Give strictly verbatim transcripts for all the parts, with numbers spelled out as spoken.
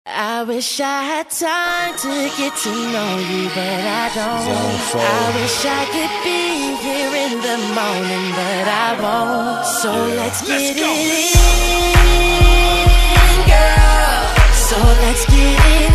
I wish I had time to get to know you, but I don't. I wish I could be here in the morning, but I won't. So yeah. let's get let's it in, girl. So let's get it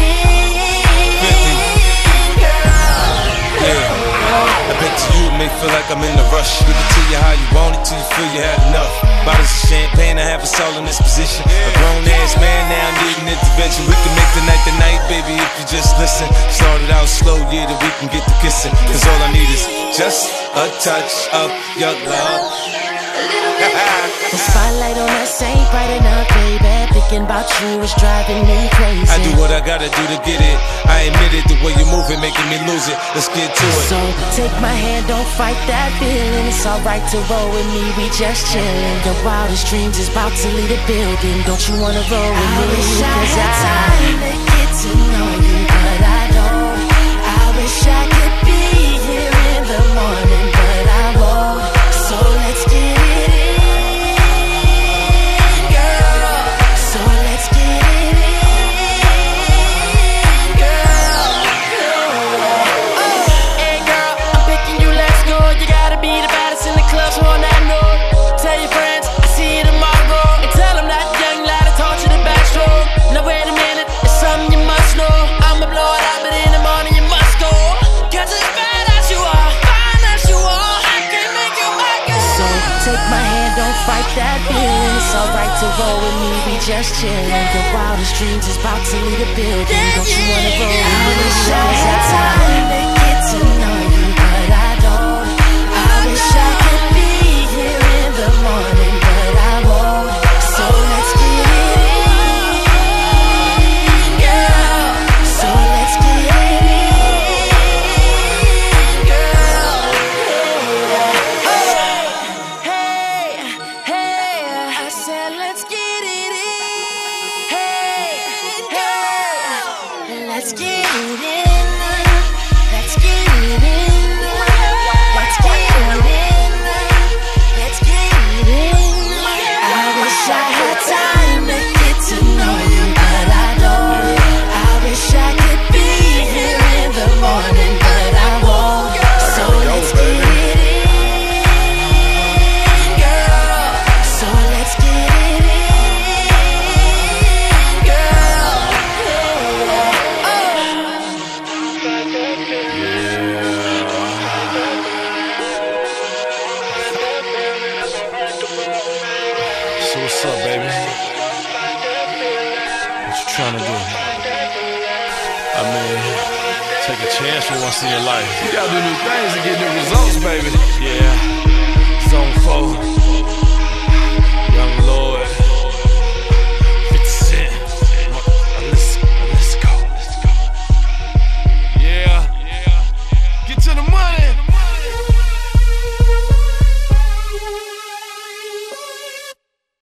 in, girl. Yeah. I bet you may feel like I'm in a rush. Give it to you how you want it till you feel you had enough. Bottles of champagne, I have us all in this position. A grown ass man now needing intervention. We can make the night the night, baby, if you just listen. Started out slow, yeah, that we can get to kissing. Cause all I need is just a touch of your love. The spotlight on us ain't bright enough, baby. Thinking about you is driving me crazy. I do what I gotta do to get it. I admit it, the way you move it, making me lose it. Let's get to it. So take my hand, don't fight that feeling. It's alright to roll with me, we just chillin'. Your wildest dreams is about to leave the building. Don't you wanna roll with me? I wish I had time to get to know you, but I don't. I wish I could be here in the morning, but I won't. So let's get it in, girl. So let's get it in, girl. Oh, hey girl, I'm picking you, let's go. You gotta be the baddest in the club, so on that note, tell your friends I see you tomorrow, and tell them that young lad I taught you the backstroke. Now wait a minute, it's something you must know. I'ma blow it out, but in the morning you must go. Cause as bad as you are, fine as you are, I can make you my girl. So take my hand, don't fight that feeling. It's alright to roll with me, we just chillin'. Your wildest dreams is about to leave the building. Don't you wanna roll with me? I wish I had time to get to know you, but I don't. I wish I could be here in the morning, but I won't. So let's get it in, girl. So let's get it in, girl. Oh, hey, hey, I said let's get it in. Hey, hey, let's get it in. Let's get it in. Let's get it in. Let's get it in. I wish I had time to get to know you, but I don't. I wish I could be here in the morning, but I won't. So let's get it in, girl. So let's get it in, girl. So what's up, baby? What you trying to do? I mean, take a chance for once in your life. You gotta do new things to get new results, baby. Yeah.